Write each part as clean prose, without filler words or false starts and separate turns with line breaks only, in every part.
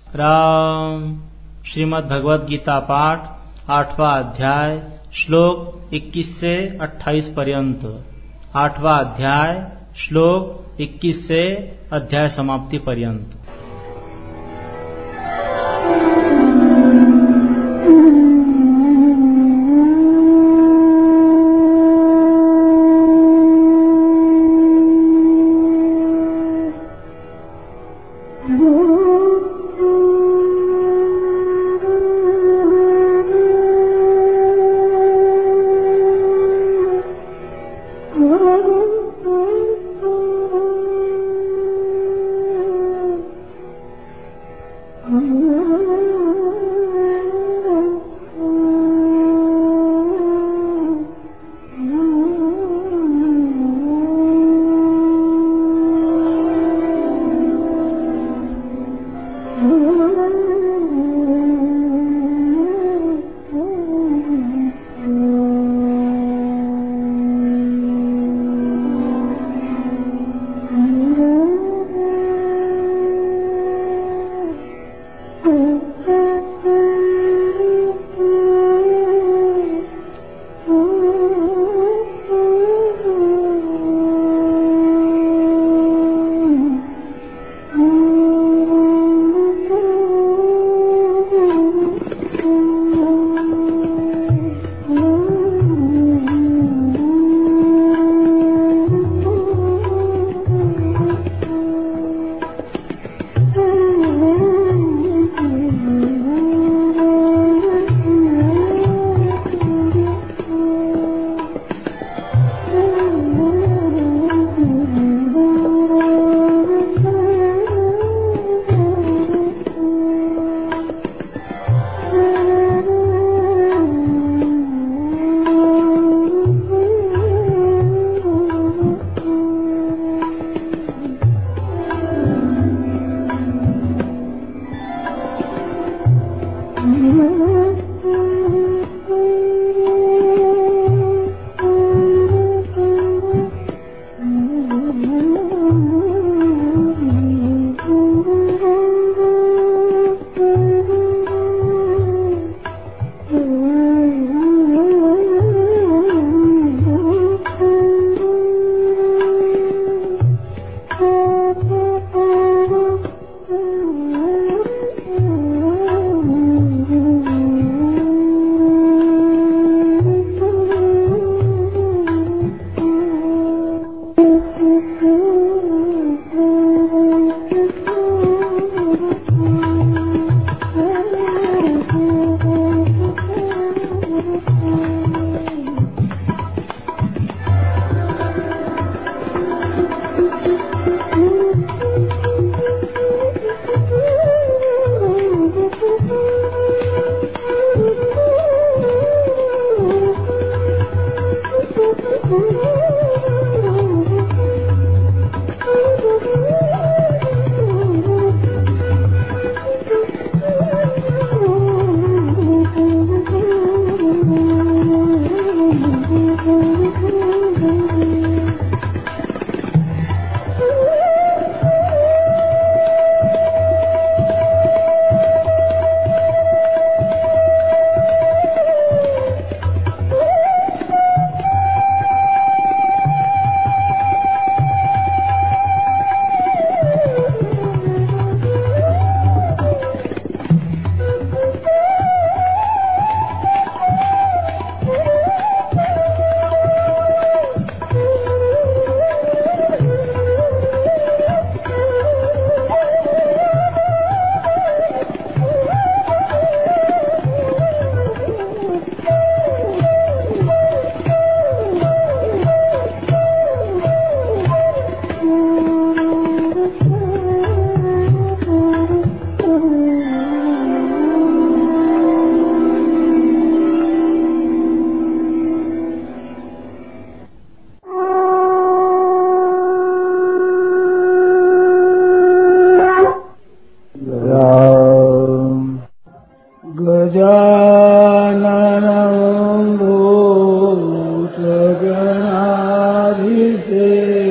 राम। श्रीमद् भगवद गीता पाठ 8वां अध्याय श्लोक 21 से 28 पर्यंत। 8वां अध्याय श्लोक 21 से अध्याय समाप्ति पर्यंत।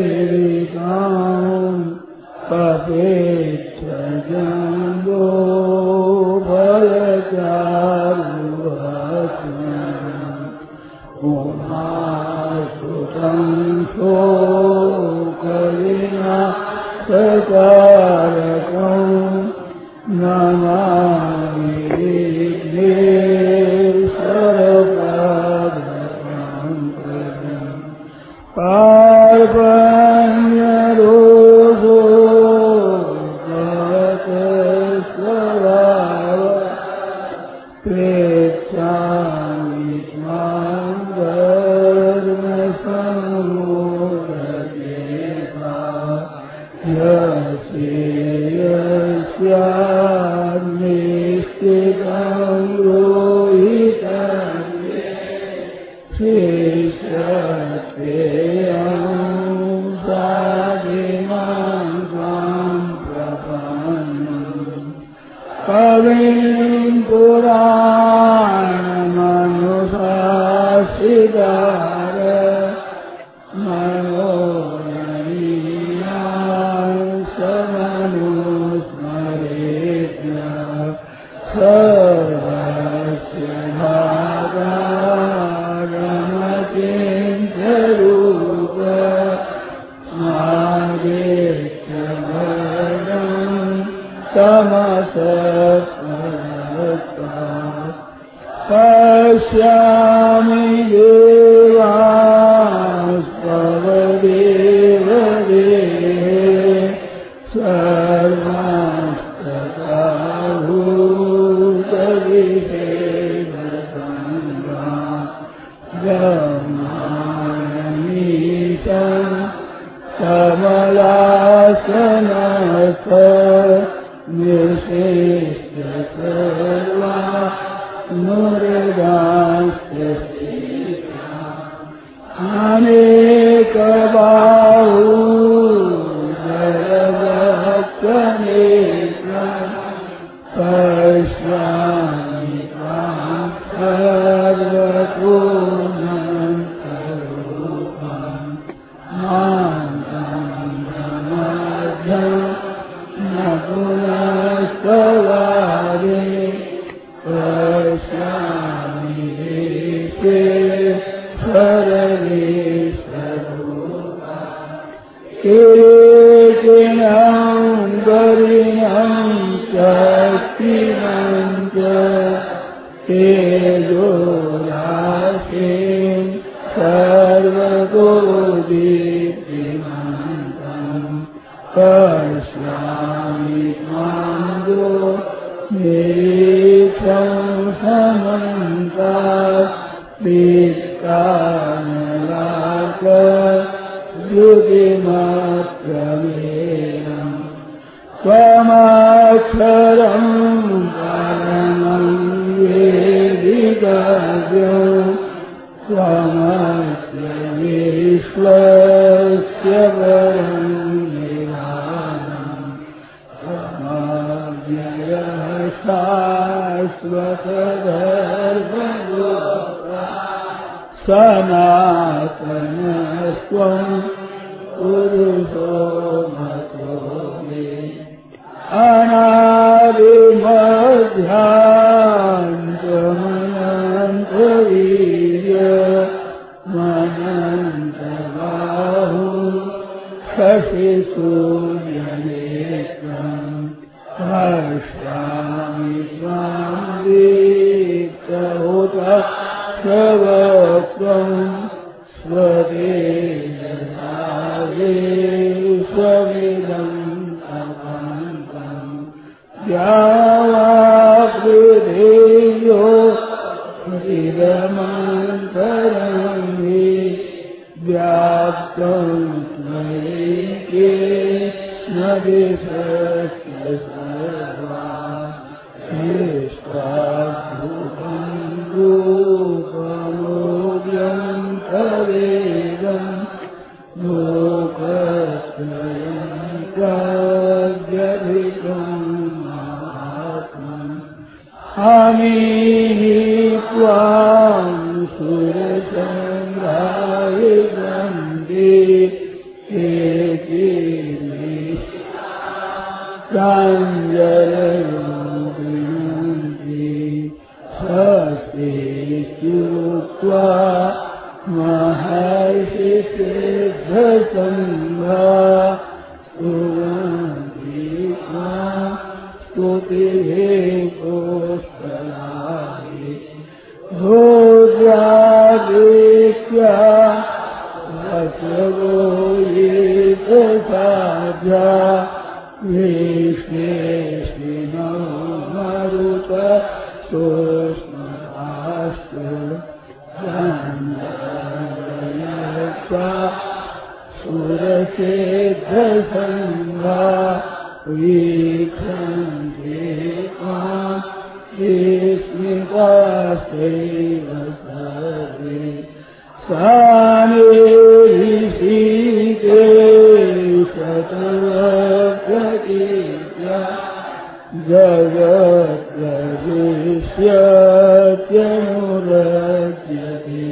पवित्र जंगो नमामि विघ्नेश्वरपादपङ्कजं पार्वण्यरोधो गतस्वभाव प्रेक्षामि त्वां धर्मसम्मोहदेवा यस्यान्निष्ठितं रोहितं शेषस्तेऽहं साधिमां त्वां प्रपन्नम् कविं पुराणमनुशासितार मनोरमीयां समनुस्मरेत्य सर्वस्य भागागमचिन्त्यरूप मार्गेत्य भरणं तमसत्परस्ता पश्यामि देवास्तव देवदेहे सर्वस्तथाभूतविषेदसङ्गा ब्रह्माणमीशं कमलासनस्थ निर्शेष्य सर्वा मुरगास्ते अनेकबाहू जलभक्तनेत्रं पश्यामि त्वां सर्वतोऽनन्तरूपं मां न पुनस्तवारे पश्यामि सर्वेश्वरूपा किरीटिनं गरिणं शक्तिमञ्च तेजोराशिं सर्वतो दीप्तिमन्तं पश्यामि त्वां निरीक्षं समन्तात् द्युतिमप्रमेयम् त्वमक्षरं परमं वेदितव्यं त्वमस्य विश्वस्य परं निधानम् त्वमव्ययः शाश्वतधर्मगोप्ता सनातनस्त्वं पुरुषो मतो मे अनादिमध्यान्तमनन्तवीर्य मनन्तबाहु शशिसूर्यनेत्रं पश्यामि त्वां दीप्तहुतः स्ववक्त्रं स्वतेजसा विश्वमिदं तपन्तं द्यावापृथिव्यो इदमन्तरं हि व्याप्तं त्वयैकेन दिशश्च सर्वा निष्पाभूतं रूपमोऽव्यं तवेदं लोकत्रयं तद्व्यधिकं महात्मम् अमीहि त्वां सुरसङ्ग्राहिगन्धि प्राञ्जलयो विनन्ति स्वस्तीत्युक्त्वा महर्षिसिद्धसङ्घा स्तुवन्ति त्वां स्तुतिः पुष्कराणि भोज्यादित्या वसवो ये साध्या विश्वेश्विनो मरुत सोष्मभास्तु गन्धर्वयक्षा सुरसिद्धसंगा वीक्षन्ते त्वां विस्मितास्तैव सर्वे सानिरीशिते शतप्रतीत्या जगत्प्रविश्यत्यनुरज्यते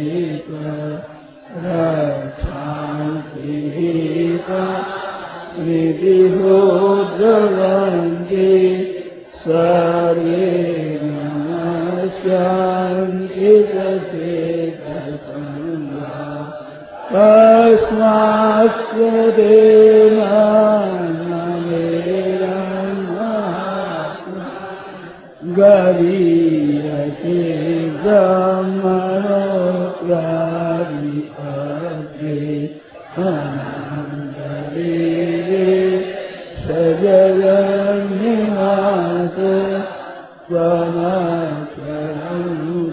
रक्षांसि हिता विधिहो द्रवन्ति सर्वे नमस्यान्ति तस्मात्स्वदेना गरीयसे ब्रह्मणोऽप्यादिपत्रे अनन्तरीरे सजगन्निवास त्वमक्षरं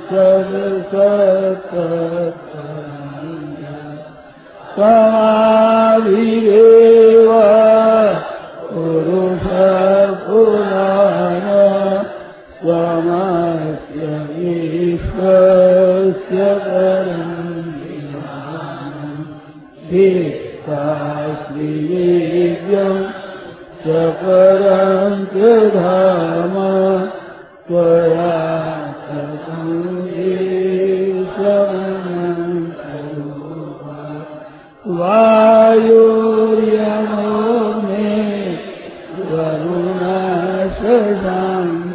त्वमादिदेव पुरुषपुराण त्वमस्य विश्वस्य परं धिक्काश्रीवेद्यं च परं च धाम त्वया वायुर्यमो मे वरुणशशाङ्क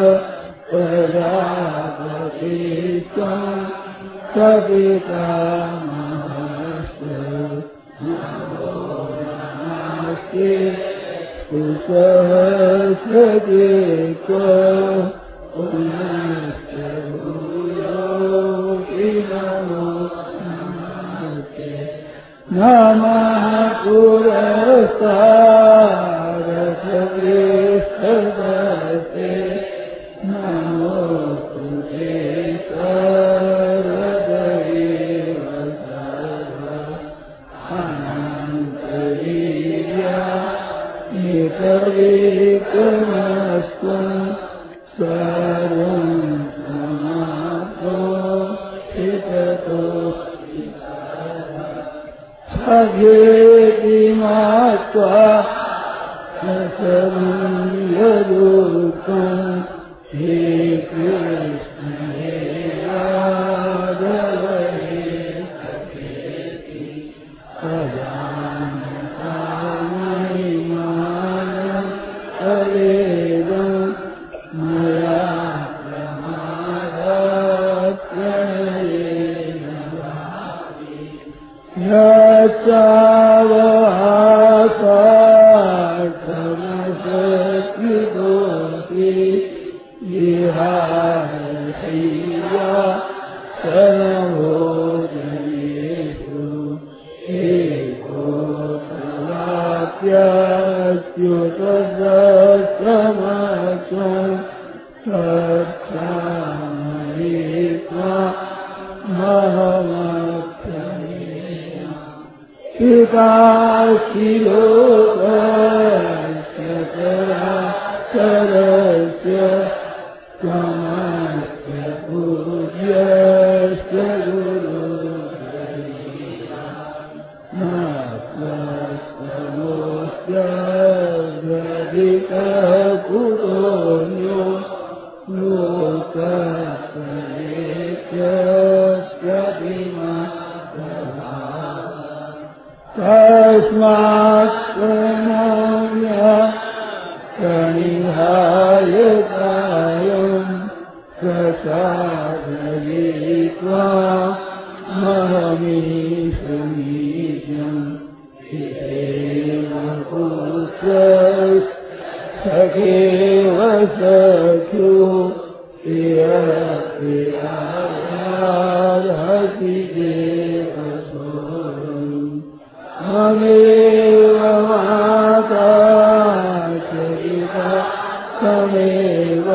प्रजापति त्वं सपितामहस्य नमस्ते कुशस्यजेक पुनश्च भूयोऽपि नमो नमस्ते नमः पुरस्तादपृष्ठदस्ते नमोऽस्तु ते सर्वदैव सर्व अनन्तवीर्या नितविक्रमस्त्वं सर्वं समाप्तो हिततो सघेति मात्वा ससमीयदुःखं हे कृष्ण हे राघव हे सखेति अजानता महिमानं तवेदं मया प्रमादात् प्रणयेन यच्चावहासार्थमशक्तिदोषि विहारशय्या सर्वभोजनेषु एकोपवाक्याच्युतसहस्रमक्षं तत्क्षामहि त्वामहमक्षमे पिताशिलोकस्य चराचरस्य त्वमस्य पूज्यस्य गुरुर्गरीया नास्त्यस्तमोऽस्य गदितकुतोऽन्यो लोकत्रयेत्यस्यतिमा तस्मात् प्रणम्य प्रणिधाय कायं प्रसादयित्वा महमीशमीजं हितेव पुत्रः सख एव सख्युः प्रिया प्रियायारसि देवसोऽहम् ममेव माता च पिता त्वमेव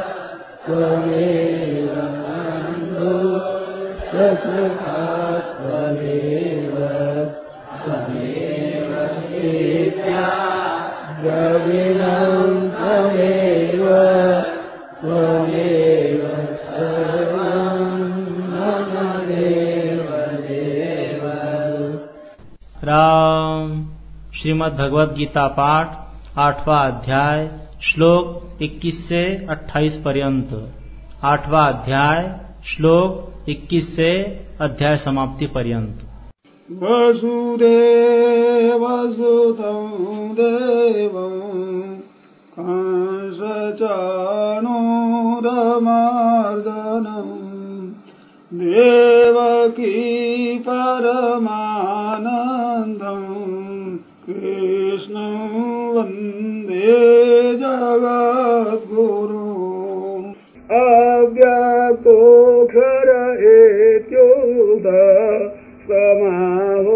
त्वमेव बन्धुः च सखा त्वमेव त्वमेव विद्या द्रविणं त्वमेव त्वमेव सर्वं मम देव देव।
राम। श्रीमद् भगवद गीता पाठ 8वां अध्याय श्लोक 21 से 28 पर्यंत। 8वां अध्याय श्लोक 21 से अध्याय समाप्ति पर्यंत।
वसुदेवसुतं देवं कंसचाणूरमर्दनं देवकी परमानन्दं कृष्णं वन्दे जगद्गुरुम् अव्यक्तोऽक्षर एत्युक्तः समाहो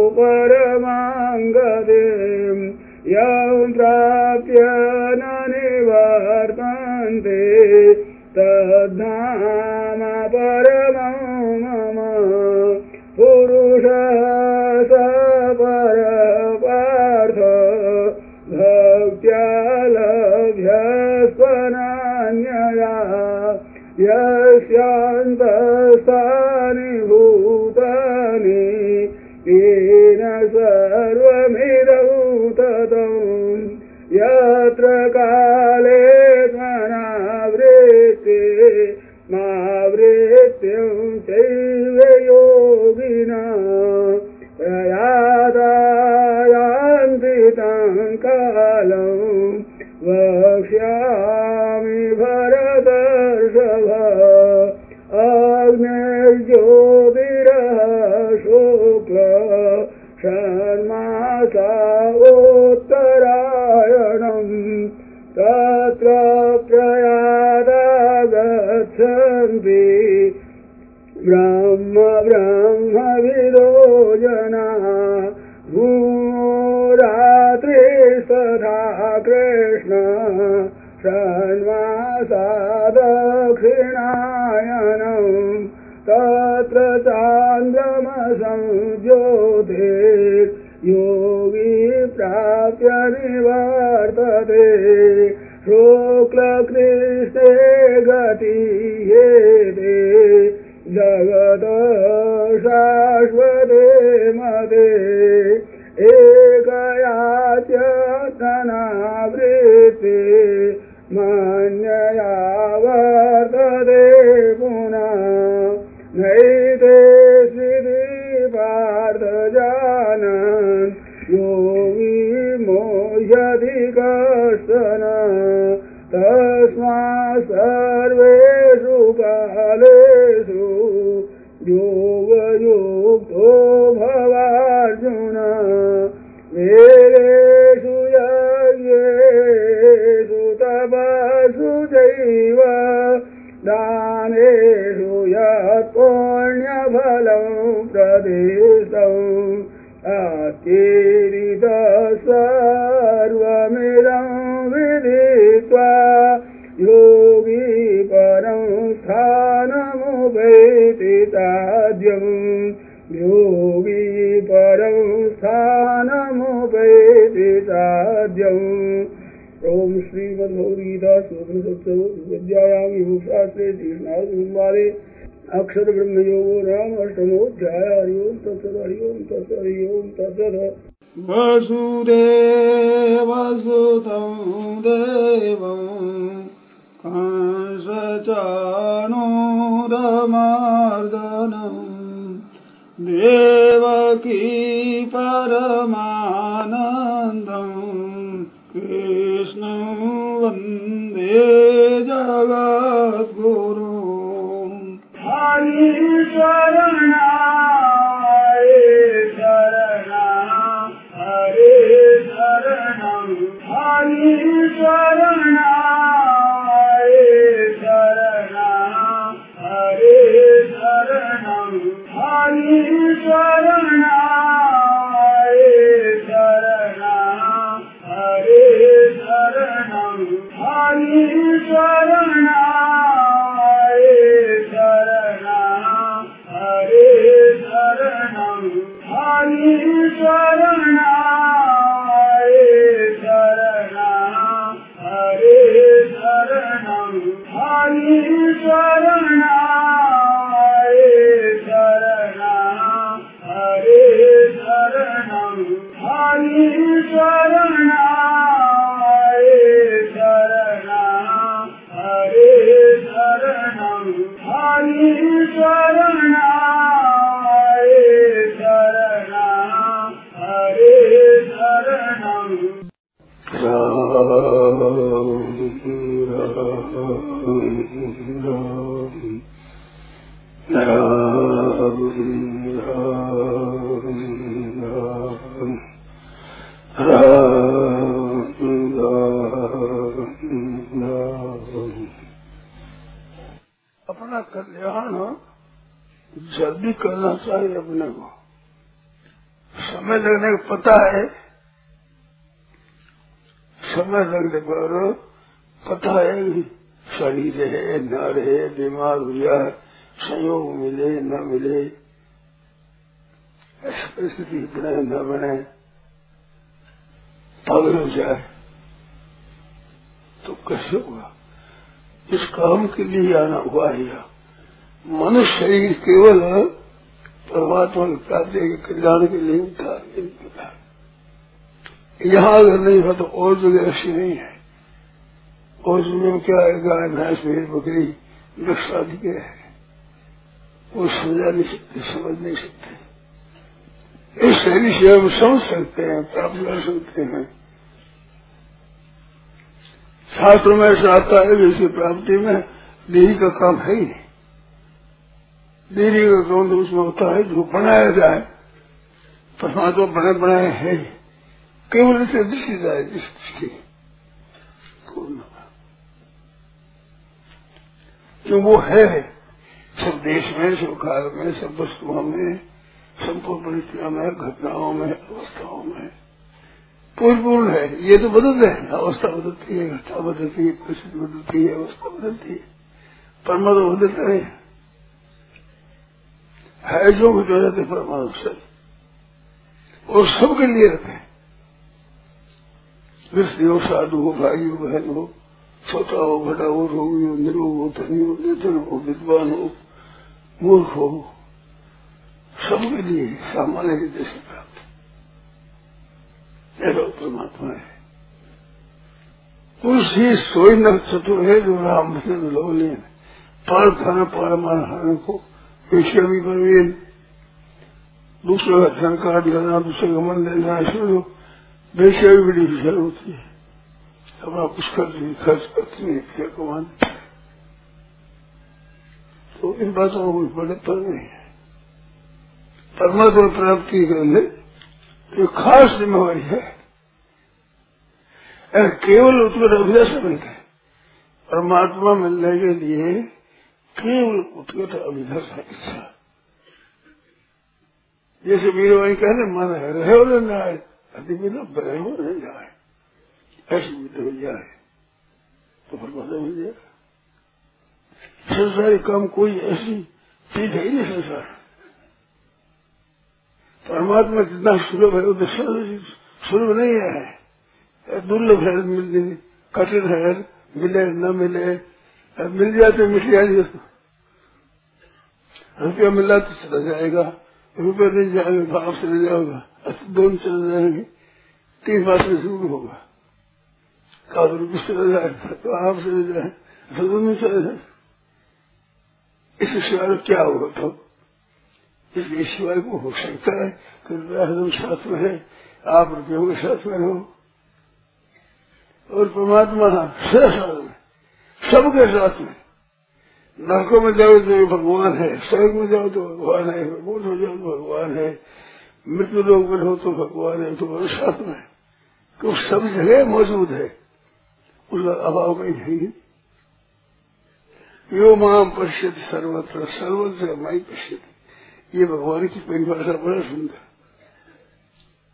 परमाङ्गतिं यं प्राप्य न निवर्तन्ते तद्धाम परमं मम। पुरुषः स परः पार्थ भक्त्या लभ्यस्त्वनन्यया यस्यान्तस्थानि भूतानि येन सर्वमिदं ततं यत्र काले त्वनावृत्ते मावृत्तिं चैव योगिना प्रयाता यान्ति तं कालं वक्ष्यामि भरतर्षभ। अग्निर्ज्योतिरः शुक्ल षण्मासा उत्तरायणम् तत्र प्रयाता गच्छन्ति ब्रह्मविदो जनाः। भूमो रात्रिस्तथा कृष्ण षण्मासा दक्षिणायनम् तत्र चान्द्रमसं ज्योतिर्योगी प्राप्य निवर्तते शुक्लकृष्णे गतियेते जगत शाश्वते मते एकया च धनावृत्ते मन्यया वर्तते पुनः नैते स्थिति पार्थ जानन् योगी मोह्यति कश्चन। तस्मात् सर्वेषु कालेषु योगयुक्तो भवार्जुन। वेदेषु यज्ञेषु तपस्सु चैव दानेषु यत् पुण्यफलं प्रदिष्टम् अतीरितं सर्वमिदं विदित्वा योगी परं स्थानमुपैति साध्यम् योगी परं स्थानमुपैति साध्यम्। ओम श्रीमद्भगवद्गीतासु उपनिषत्सु विद्यायां योगशास्त्रे श्रीकृष्णार्जुनसंवादे अक्षर ब्रह्मयोगो नाम अष्टमोऽध्यायः। हरि ओम तत्सत् हरि ओम तत्सत् हरि ओम तत्सत्। वसुदेवसुतं देवं कंसचाणूरमर्दनं देवकी परमानन्दं कृष्णं वन्दे जगद्गुरुम्। हरि शरण हरे शरण हरे शरण हरि शरण अपना कल्याण जल्दी करना चाहिए अपने को। समय लगने का पता है, समय लगने पर पता है शरीर है न रहे, बीमार हो जाए, संयोग मिले न मिले, ऐसी परिस्थिति बने न बने, पागल हो जाए तो कैसे होगा। इस काम के लिए आना हुआ है। मनुष्य शरीर केवल परमात्मा की प्राप्ति के कल्याण के लिए था। यहाँ अगर नहीं हो तो और जगह ऐसी नहीं है। और जगह में क्या है, गाय भैंस भेड़ बकरी वृक्षादि के है, वो समझा नहीं सकते, समझ नहीं सकते। इस शरीर से हम समझ सकते हैं, प्राप्त कर सकते हैं। शास्त्र में ऐसा आता है कि इसकी प्राप्ति में देरी का काम है ही नहीं। देरी का काम तो उसमें होता है जो बनाया जाए, परमात्मा बने बनाए है, केवल इसे दृष्टि जाए, दृष्टि जो वो है सब देश में, सब काल में, सब वस्तुओं में, संपूर्ण परिस्थितियों में, घटनाओं में, अवस्थाओं में पूर्ण है। ये तो बदलते हैं, अवस्था बदलती है, घटना बदलती है, परिस्थिति बदलती है, अवस्था बदलती है, परमात्मा बदलता है जो कुछ हो जाते परमात्मा सब और सबके लिए रहते हैं। व्यक्ति हो, साधु हो, भाई हो, बहन हो, छोटा हो, बड़ा हो, रोगी हो, निरोग हो, धनी हो, निर्धन हो, विद्वान हो, मूर्ख हो, सबके लिए सामान्य रीति से प्राप्त ऐसा परमात्मा है। उसी सोई न चतुर है जो राम भजन लोलेन पर धन परमान हरण को विषय भी परवीन। दूसरे का धन काट लेना, दूसरे का मन लेना, इसमें वैसे भी बड़ी विषय होती है। अपना कुछ खर्च करती नहीं, फिर कमान तो इन बातों को कुछ बड़े पर नहीं है। परमात्मा प्राप्ति करने तो खास जिम्मेवारी है। केवल उत्कट अभिलाष मिलता है। परमात्मा मिलने के लिए केवल उत्कट अभिलाष है, इच्छा। जैसे वीरवाणी कहने मन है, रहे हो न आए, अति बिना बने हो नहीं जाए, ऐसी बुद्धि हो जाए तो परमात्मा मिल जाए। संसारी काम कोई ऐसी चीज है ही नहीं संसार। परमात्मा जितना सुलभ है उतना सुलभ नहीं है, दुर्लभ है, मिलने कठिन है, मिले न मिले, मिल जाते मिल जाएगी। रुपया मिला तो चला जाएगा, रुपया नहीं जाएगा तो आपसे ले जाएगा, दोनों चले जाएंगे, 3 बात में शुरू होगा। कहा रुपये चला जाएगा तो आपसे ले जाए तो दोनों चले जाए। इसके सिवाय क्या होगा तो इसके सिवाय को हो सकता है कि रुपया एकदम साथ में है, आप रुपयों के साथ में रहो और परमात्मा सबके साथ में। नरकों में जाओ तो भगवान है, स्वर्ग में जाओ तो भगवान है, मोट हो जाओ तो भगवान है, मृत्यु लोक में हो तो भगवान है, तो साथ में तो सब जगह मौजूद है, उसका अभाव कहीं है। यो माम पश्यति सर्वत्र सर्वत्र माई पश्यति, ये भगवान की परिभाषा बड़ा सुंदर।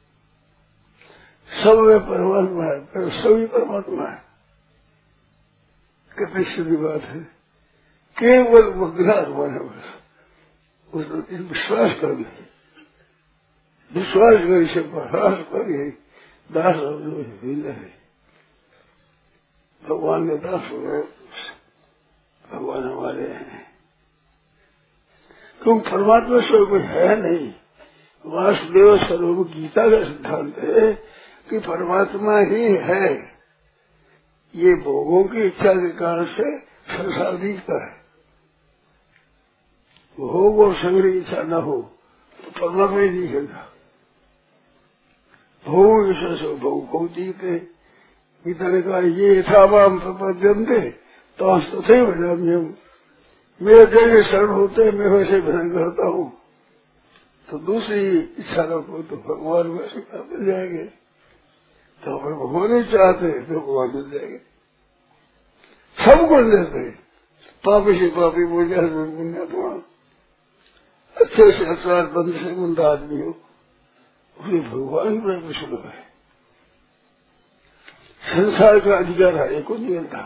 सब में परमात्मा है, सभी परमात्मा है। कितनी सीधी बात है। केवल वो ग्रास बने बस उस विश्वास कर ले, विश्वास कर इसे प्रयास कर यही दास है। भगवान के दास हो गए, भगवान हमारे हैं। क्योंकि परमात्मा से कोई है नहीं। वासुदेव स्वरूप गीता का सिद्धांत है कि परमात्मा ही है। ये भोगों की इच्छा के कारण से संसार दिखता है। भोग और संग्रह इच्छा न हो तो परमात्मा ही दिखेगा। भोग इच्छा से भोग को दिखते। गीता ने कहा ये था वाम प्रपद्यन्ते तो तथे भजाम्य हूँ, मेरे जैसे शरण होते मैं वैसे भजन करता हूँ। तो दूसरी इच्छा रखो तो भगवान वैसे मिल जाएंगे। तो अगर भगवान ही चाहते तो भगवान मिल जाएंगे। सबको देते पापी से पापी पुण्य से पुण्यात्मा, अच्छे से अच्छा बंद से बंद आदमी हो, उन्हें भगवान ही बड़ा सुलभ है। संसार का अधिकार हरे को नहीं मिलता।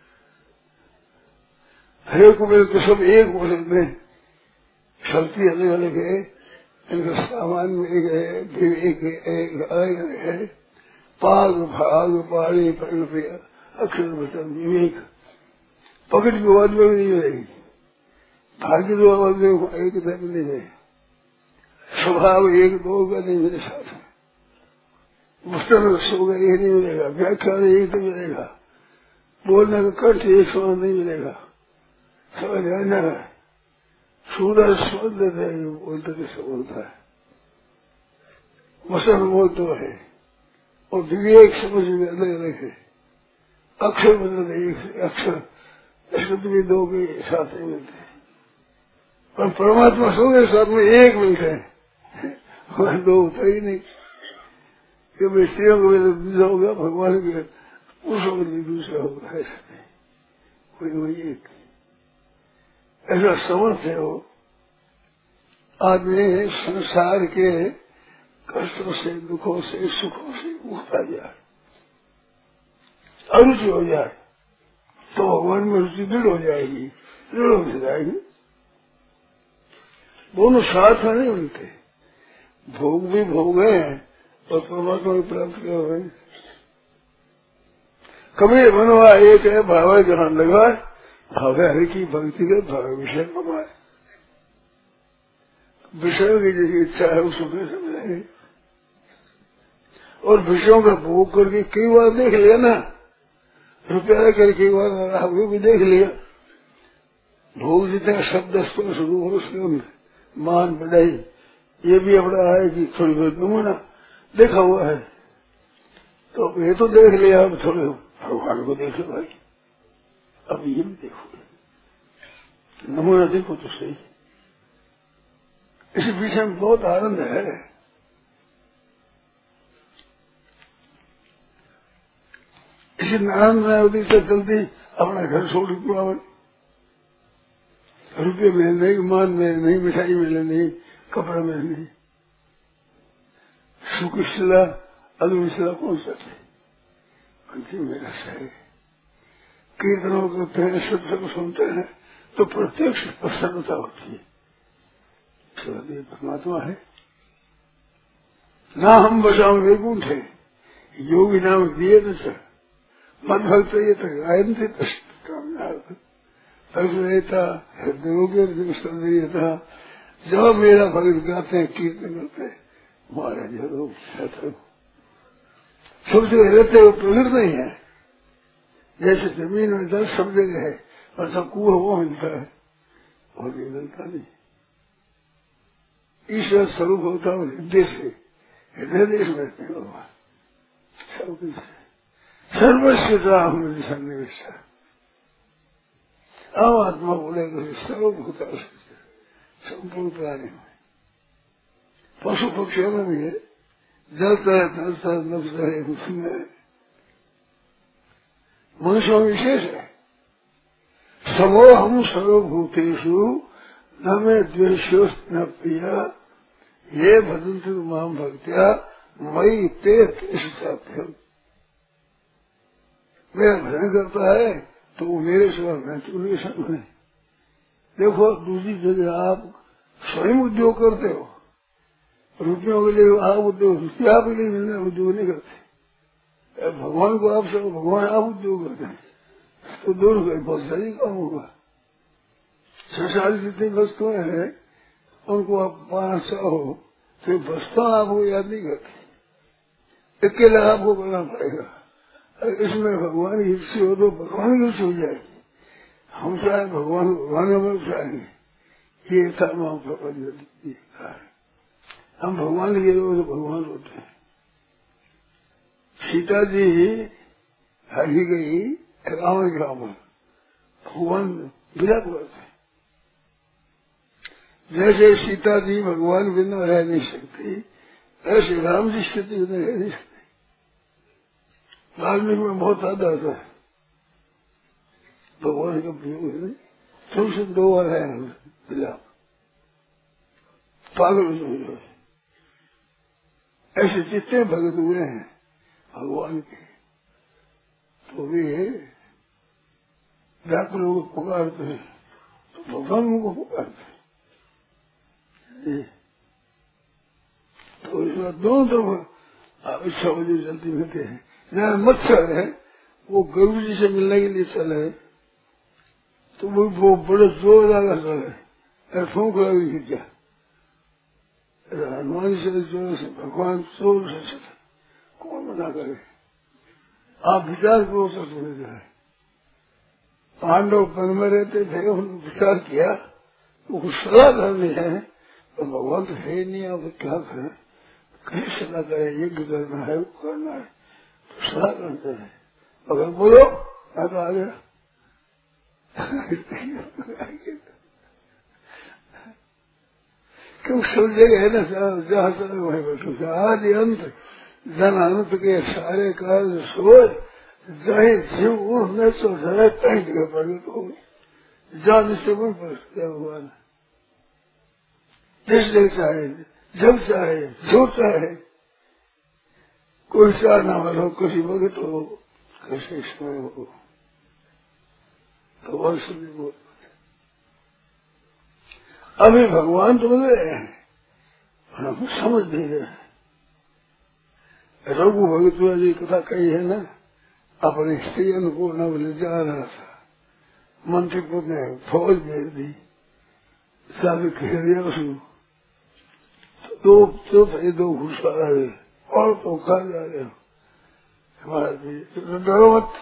हरे को मिले तो सब एक हो सकते हैं। शक्ति अलग अलग है, इनका सामान में एक है, विवेक एक अलग है। पाग भाग पाड़ी प्रकृति अक्षर वचन विवेक पकड़ की आवाज में नहीं मिलेगी, भाग्य दो आवाज में एक तरह नहीं है। स्वभाव एक दो का नहीं मेरे साथ, पुस्तक होगा ये नहीं मिलेगा, व्याख्यान एक तो मिलेगा, बोलने का कंठ एक समान नहीं मिलेगा। समझ आना है, सूरज समझ लेते हैं, बोलते कैसे बोलता है, वसन बोल तो है, और विवेक समझ में अलग अलग है। अक्षर मतलब एक अक्षर शब्द भी दो के साथ ही मिलते हैं, पर परमात्मा सो के साथ में एक मिलते हैं, वह दो होता ही नहीं। कि स्त्रियों को दूसरा होगा, भगवान के पुरुषों के लिए दूसरा होगा, ऐसा नहीं, कोई वही एक ऐसा समझ है। वो आदमी संसार के कष्टों से दुखों से सुखों से मुक्त आ जाए, अरुचि हो जाए तो भगवान में रुचि दृढ़ हो जाएगी, दृढ़ हो जाएगी। दोनों साथ नहीं मिलते, भोग भी भोग है और परमात्मा भी प्राप्त कर रहे हैं। कबीर बनवा एक है भाव जहां लगा, भाव हरि की भक्ति के भाव विषय कमाए। विषयों की जैसी इच्छा है उस सुख से मिलेगी, और विषयों का भोग करके कई बार देख लिया ना, रुपया करके बार भी देख लिया। भोग जितने शब्द स्पर्श रूप उसके मान बढ़ाई, ये भी अपना है कि थोड़ी बहुत नमूना देखा हुआ है, तो ये तो देख लिया। अब थोड़े भगवान को देखो भाई, अब ये भी देखो, नमूना देखो तो सही। इस विषय में बहुत आनंद है। इसी नारायण नारायण से जल्दी अपना घर छोड़ पुरावन, रुपये मिले नहीं, मान मिले नहीं, मिठाई मिले नहीं, कपड़ा मिले नहीं, सुख शिला अदुर शिला कौन सकते अंतिम मेरा है। कीर्तनों के पहले सत्संग सुनते हैं तो प्रत्यक्ष प्रसन्नता होती है। परमात्मा है ना, हम बचाओ वैकुंठ है, योगी नाम दिए न सर मद भक्त ये तक आयन थे रहता हृदय था। जब मेरा भक्त गाते हैं कीर्तन करते हैं, महाराज सब जगह रहते वो प्रगट नहीं है। जैसे जमीन में जल सब जगह है और सब कुआ वो मिलता है और भी मिलता नहीं। ईश्वर स्वरूप होता है हृदय से, हृदय देश में भगवान सब कुछ सर्वस्वता हमें सन्निवेश। अब आत्मा बोलेगा सर्वभूता संपूर्ण प्राणी में, पशु पक्षियों में भी है, जलता है तलता है नब्जा है उसमें, मनुष्यों में विशेष है। समो हम सर्वभूतेषु न में द्वेषो न प्रिया ये भजन्ति माम भक्त्या मई ते तेषु चाप्यम। मेरा भजन करता है तो वो मेरे स्वरूप है तो उनके संग है। देखो दूसरी जगह आप स्वयं उद्योग करते हो, रुपयों के लिए आप उद्योग, रुपया के लिए मिलने उद्योग नहीं करते। भगवान को आप सब भगवान आप उद्योग करते हैं तो दोनों का बहुत सारी काम होगा। संसार जितनी वस्तुएं हैं उनको आप पाना चाहो तो वस्तु आपको याद नहीं करती, अकेला आपको करना पड़ेगा। इसमें भगवान की इच्छा हो तो भगवान की इच्छा हो जाएगी। हम चाहे भगवान में चाहेंगे, ये था प्रपंच। हम भगवान के लोग तो भगवान होते हैं। सीता जी हरी गई रावण ग्राम, भगवान विराट करते। जैसे सीता जी भगवान बिना रह नहीं सकती, ऐसे राम जी स्थिति बिना रह नहीं सकती। वाल्मीकि में बहुत आता है भगवान का प्रयोग है, तुमसे 2 बार है विलाप, पागल हो जाए। ऐसे जितने भगत हुए हैं भगवान के, तो वे व्याकुल लोग पुकारते हैं तो भगवान उनको पुकारते हैं। तो इस बात दोनों तरफ इच्छा वजह चलती रहते हैं। जहाँ मच्छर है वो गरुड़ जी से मिलने के लिए चले तो वो बड़े जोर लगा चले, फूंक लगी क्या हनुमान से जोर से, भगवान जोर से चले, कौन मना करे। आप विचार करो सकते जाए। पांडव वन में रहते थे, उन्होंने विचार किया वो सलाह करनी है तो भगवान तो है नहीं, आप क्या करें, कैसे सलाह करें, यज्ञ करना है वो करना है तो सलाह करते हैं। अगर बोलो मैं तो आ गया क्यों सब जगह है ना, जहाँ सब वहीं बैठो। आदि अंत जन अंत के सारे कार्य सोच चाहे जीव उठ न सो जाए कहीं जगह प्रगट हो जान से मन पर भगवान जिस जगह चाहे जब चाहे जो चाहे, कोई चाहना वाला हो, किसी भगत हो, कैसे समय हो, भगवान सभी बोल। अभी भगवान तो बोल रहे हैं हम समझ नहीं रहे। रघु भगत जी कथा कही है ना, अपनी स्त्री अन्नपूर्णा बोले जा रहा था, मंत्री पुत्र ने फौज भेज दी, साबित घेर दिया उसको, दो घुसा रहे और तो खा जा रहे हो हमारा तो डरो मत।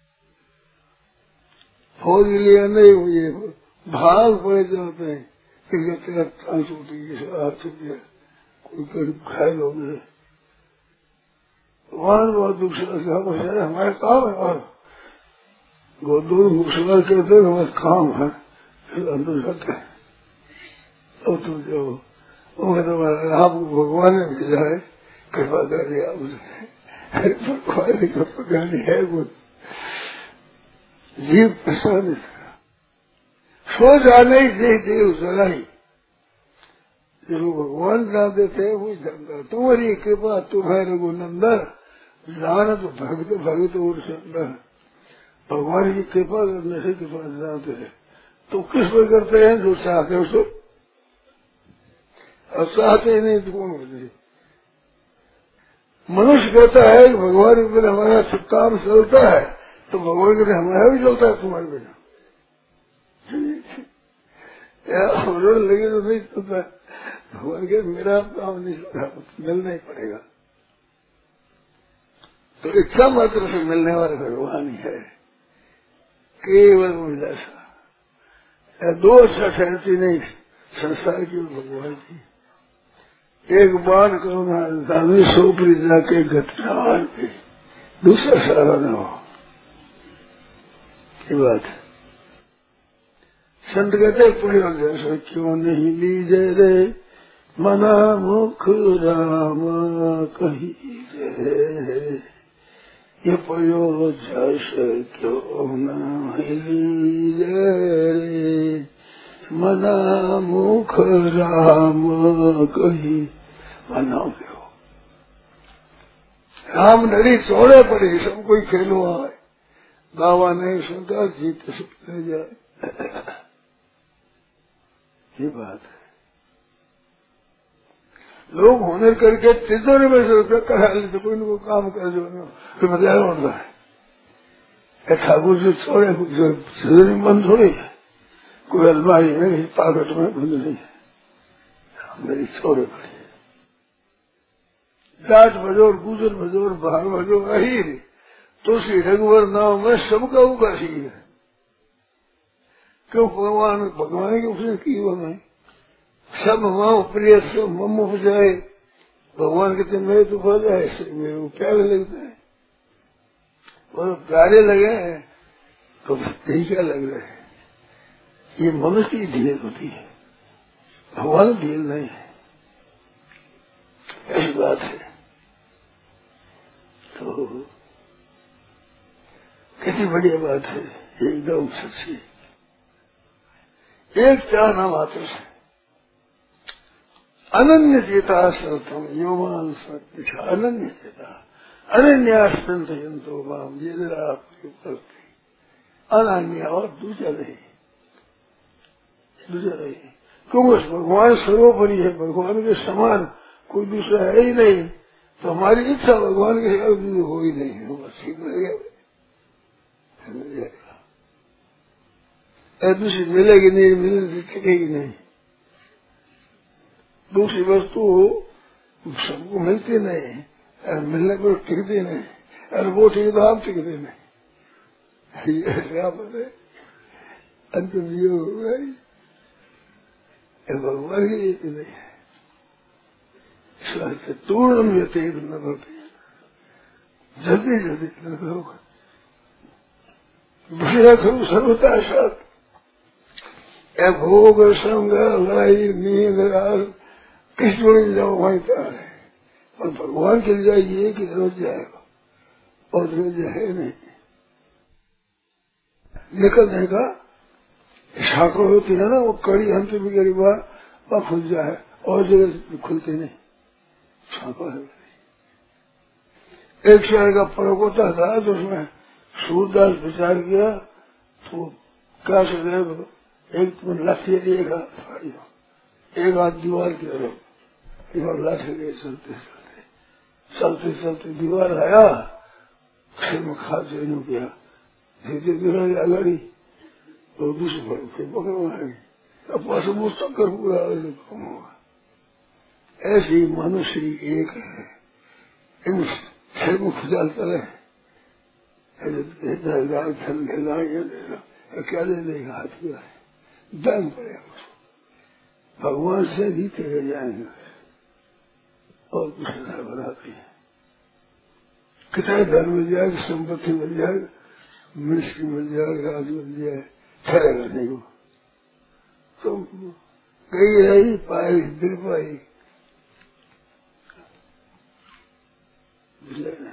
फौज के लिए नहीं हुई भाग पड़े जाते हैं कि तेरा टांग छूटी, हाथ छूट गया, कोई गरीब घायल हो गए, भगवान बहुत दुख से हमारे काम है। और गोदूर मुसलमान कहते हैं हमारे काम है, फिर अंदर जाते हैं। तो तुम जो आपको भगवान ने भेजा है, कृपा कर दिया उसने, भगवान की पकानी है वो जीव प्रसन्न सो जाने से देव जलाई, जो भगवान जान देते हैं वो जानता। तुम्हारी कृपा तुम्हारे रघुनंदन जान तो भक्त भक्त और सुंदर। भगवान की कृपा करने से कृपा जानते हैं तो किस पर करते हैं, जो चाहते हैं उसको, और चाहते ही नहीं तो कौन होते। मनुष्य कहता है कि भगवान के बिना हमारा काम चलता है, तो भगवान के बिना हमारा भी चलता है तुम्हारे बिना। उन्होंने लगे तो नहीं चलता, भगवान के मेरा काम नहीं चलता, मिलना ही पड़ेगा। तो इच्छा मात्र से मिलने वाले भगवान ही है, केवल विलासा। 2 ठहरती नहीं संसार की भगवान की। एक बार करुणा दानी सोपरी जाके गतिवान पे दूसरा सहारा न हो, ये बात है। संत कहते प्रयोग जैसे क्यों नहीं लीजे रे मना मुख राम कही रे, ये प्रयोग जैसे क्यों नहीं लीजे रे मना मुख राम कही मना हो। राम नड़ी चौड़े पड़े सब कोई खेलो आए, दावा नहीं सुनता, जीत सकते जाए। ये बात है। लोग होने करके तिजोरी में से रुपया करा लेते, कोई न कोई काम कर जो फिर बताया होता है। ठाकुर जी छोड़े जो तिजोरी में बंद थोड़ी है, कोई अलमारी में किसी पाकट में बंद नहीं है, मेरी छोड़े पड़ी। जाट बजोर, गुजर बजोर, बाहर बजोर, अहीर तुलसी रघुवर नाम में सबका उगा सी है। क्यों भगवान की उसने की वो नहीं, सब माओ प्रिय सब मम हो जाए। भगवान कहते मेरे तो हो जाए, मेरे को प्यारे लगते हैं, और प्यारे लगे हैं तो यही क्या लग रहे हैं। ये मनुष्य की ढील होती है, भगवान ढील नहीं है, ऐसी बात है। तो कितनी बढ़िया बात है, एकदम सच्ची। एक चाहना मात्र से अनन्य चेता सर्वम योमान सत्य, अनन्य चेता अनन्यास्पंत यंतो माम ये अनन्य, और दूसरा नहीं, दूसरा नहीं। क्योंकि भगवान सर्वोपरि है, भगवान के समान कोई दूसरा है ही नहीं, तो हमारी इच्छा भगवान के हो ही नहीं है, बस ठीक मिल गया, दूसरी मिलेगी नहीं, मिलने टिकेगी नहीं। दूसरी वस्तु सबको मिलती नहीं, मिलने को टिकती नहीं, अरे वो ठीक तो आप टिकते नहीं, क्या बोले अंत हो गई, भगवान की रीति नहीं है। इसलिए तूर्णम ये तेज न होती, जल्दी जल्दी न करो, विषय करो सर्वता साथ, भोग संग लड़ाई नींद रात किस जोड़ी जाओ वहीं तैयार है, और भगवान के लिए जाइए कि रोज जाएगा, और रोज है नहीं। निकलने का शाखा होती है ना, वो कड़ी अंत भी करी वह खुल जाए, और जगह खुलती नहीं, शाखा है। एक शहर का पर्व होता था, तो उसमें सूरदास विचार किया, तो क्या सोचे, एक तुम लाठी एक एक हाथ दीवार की तरफ, दीवार लाठी ले चलते चलते चलते चलते दीवार आया, सिर में खाद देने किया, धीरे धीरे अगाड़ी तो दूसरे फिर पकड़ आएगी, अब पशु चक्कर पूरा कम होगा। ऐसी मनुष्य एक है, इन सिर में खुजाल चले, क्या दे देगा, हाथ में दम पड़ेगा उसको, भगवान से भी तेरे जाएंगे, और कुछ न बनाती है। कितना धन मिल जाएगा, संपत्ति मिल जाएगा, मिनिस्ट्री मिल जाएगा, राज मिल जाए, ठहरेगा नहीं वो, तो गई रही पाई दिल पाई, नहीं।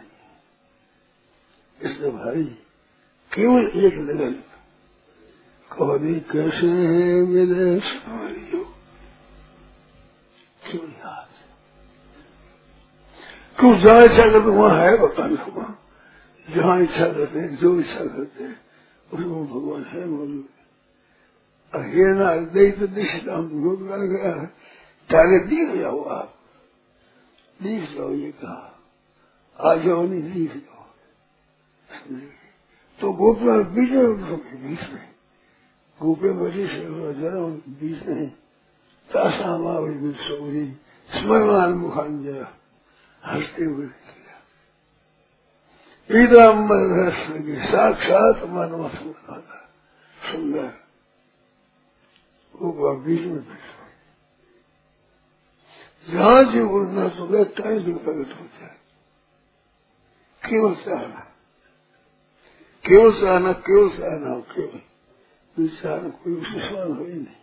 इसलिए भाई केवल एक लगन, कभी कैसे मिले सारियो, केवल याद, क्यों जहाँ इच्छा करते वहाँ है भगवान, भगवान जहाँ इच्छा करते हैं, जो इच्छा करते हैं उसमें भगवान है मौजूद। ये ना दे तो निष्ठाम भगवान गया है, तारे दिख जाओ, आप दिख जाओ, ये कहा आ जाओ, नहीं दिख जाओ, तो गोपियां बीच में गोपे बड़ी से जरा बीच में तासा मावली सौरी स्मरण मुखान जरा हंसते हुए पीताम्बर रस लगे, साक्षात मानव सुंदर, वो बीच में बैठे, जहां जो उड़ना तो गए टाइम भी प्रकट होता है। केवल चाहना, केवल चाहना, केवल चाहना हो, केवल चाहना, कोई उसके सवाल हो ही नहीं।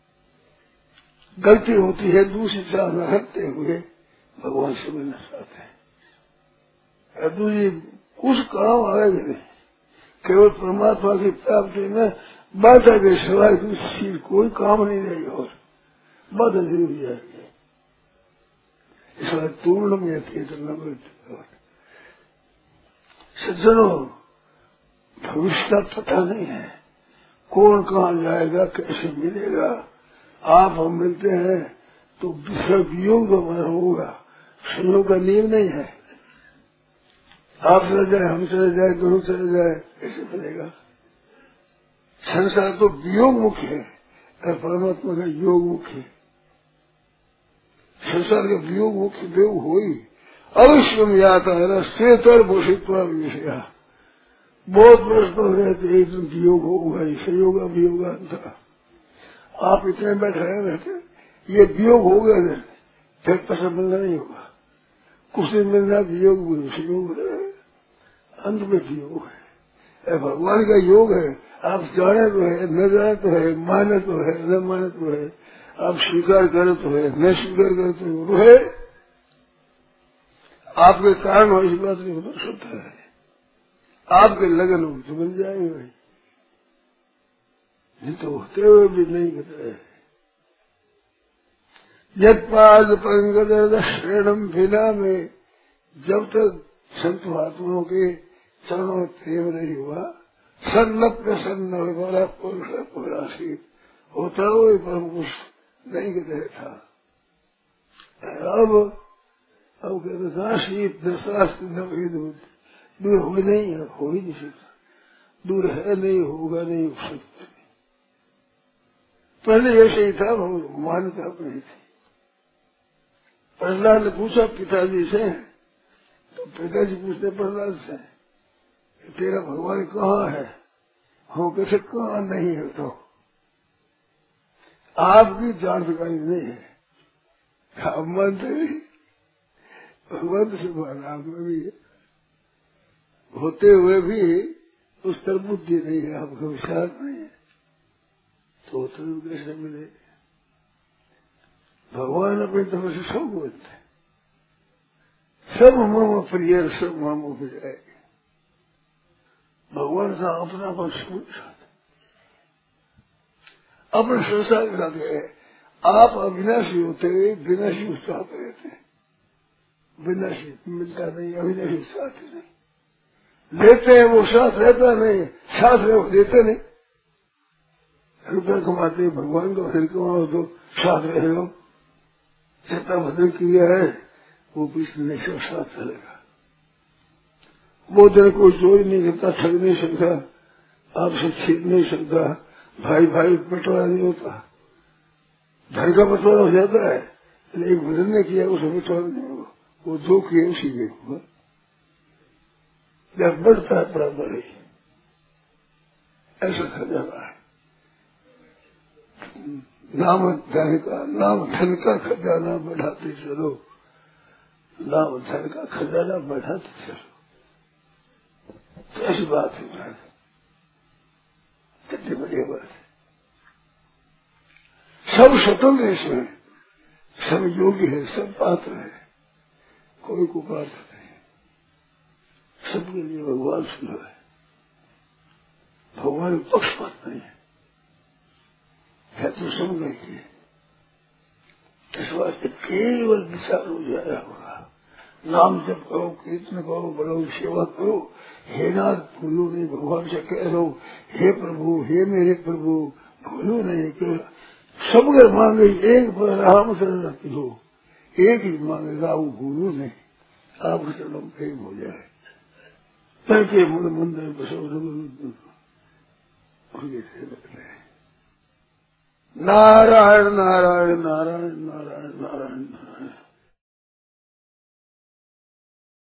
गलती होती है, दूसरी चाहना रखते हुए भगवान से मिलना चाहते हैं, दूसरी कुछ काम आएगा नहीं, केवल परमात्मा की प्राप्ति में बाधा के सिवाय दूसरी कोई काम नहीं रहेगा, और बाधा जरूर जाएगी। इसलिए पूर्ण में थे तो न सज्जनों, भविष्य का पता नहीं है, कौन कहाँ जाएगा, कैसे मिलेगा। आप हम मिलते हैं तो वियोग तो हमारा होगा, संयोग का नियम नहीं है। आप चले जाए, हम चले जाए, दोनों चले जाए, कैसे मिलेगा। संसार तो वियोग मुख्य है और परमात्मा का योग मुख्य है। संसार का वियोग मुख्य देव हो ही अवश्य में आता है ना। श्वेतर भूषित्वा विषया, बहुत वर्ष तो गए थे, एक दिन वियोग होगा ही, संयोग वियोग अंतर। आप इतने बैठे रहते, ये वियोग हो गया फिर पसंद मिलना नहीं होगा। कुछ दिन मिलना वियोग संयोग है, अंत में वियोग है। भगवान का योग है। आप जाने तो है, न जाने तो है, माने तो है, न माने तो है, आप स्वीकार करे तो है, न स्वीकार करे तो है। आपके कारण हो इस बात नहीं बता सकता है। आपके लगन हो तो मिल जाएंगे भाई, नहीं तो होते हुए भी नहीं बताए। यद पाद पंकज श्रेणम भिना में, जब तक संत महात्माओं के चरणों में प्रेम नहीं हुआ, सन्न प्रसन्न वाला पुरुष पुराशी होता हुए परम पुरुष नहीं कहते था। अब कहते दाशीत दशास्त्र न दूर हो नहीं है, हो ही नहीं सकता, दूर है नहीं, होगा नहीं, हो सकता नहीं। पहले ऐसे ही था, मान्यता नहीं थी। प्रहलाद ने पूछा पिताजी से, तो पिताजी पूछते प्रहलाद से, तेरा भगवान कहाँ है? हो कैसे कहाँ नहीं है? तो आपकी जानकारी नहीं है, आप मानते नहीं, भगवान से मान आप में भी होते हुए भी उस तरफ बुद्धि नहीं है, आपका विचार नहीं है, तो होते हुए कैसे मिले? भगवान अपनी तरफ से सब बोलते हैं, सब मामा प्रिय, सब मामो प्रिय। भगवान का अपना पक्ष अपने संसार के साथ है। आप अविनाशी होते हुए विनाशी उत्साह रहते हैं। विनाशी मिलता नहीं, अविनाशी साथ नहीं लेते हैं, वो साथ रहता नहीं, साथ रहे वो देते नहीं। रुपये कमाते भगवान का भजन कमाओ तो साथ रहेगा, जितना भजन किया है वो पिछले नहीं सब साथ चलेगा। वो दिन कोई जोड़ नहीं सकता, ठग नहीं सकता, आपसे छीन नहीं सकता, भाई भाई बंटवारा नहीं होता। धन का बंटवारा हो जाता है, एक भजन ने किया उसे बंटवारा नहीं होगा, वो जो किए उसी में होगा। जब बढ़ता है बराबर ही ऐसा खजाना है। नाम धन का खजाना बढ़ाते चलो, नाम धन का खजाना बढ़ाते चलो। तो ऐसी बात है महाराज, कितनी बढ़िया बात है। सब स्वतंत्र इसमें, सब योग्य है, सब पात्र है, कोई को पात्र नहीं, सबके लिए भगवान सुलभ है। भगवान पक्षपात नहीं है तो समझ के इस वास्ते केवल विचार हो जाया होगा। नाम जप करो, कीर्तन करो, बड़ो सेवा करो, हे नाथ भूलो नहीं, भगवान से कह लो हे प्रभु, हे मेरे प्रभु, भूलो नहीं। सब अगर मांगे एक पर राम शरण रखी हो, एक ही मांगेगा, वो भूलो नहीं, आपके चरणों में प्रेम हो जाए। करके मूल मंदिर बसो नारायण नारायण नारायण नारायण नारायण नारायण।